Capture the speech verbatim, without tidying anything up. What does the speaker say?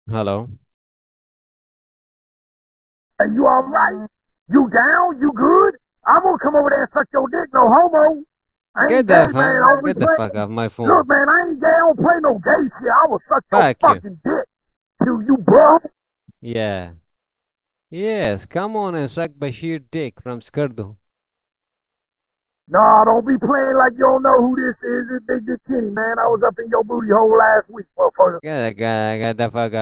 Hello. Hey, you all right? You down? You good? I'm gonna come over there and suck your dick, no homo. I Get ain't the gay, man. I fuck, don't be get the fuck playing. off my phone. Look, man, I ain't gay. I don't play no gay shit. I will suck your Fuck you. fucking dick. You, you, bro. Yeah. Yes, come on and suck Bashir dick from Skardu. Nah, don't be playing like you don't know who this is. This Big Dick Kenny, man. I was up in your booty hole last week, motherfucker. Get the, get the fuck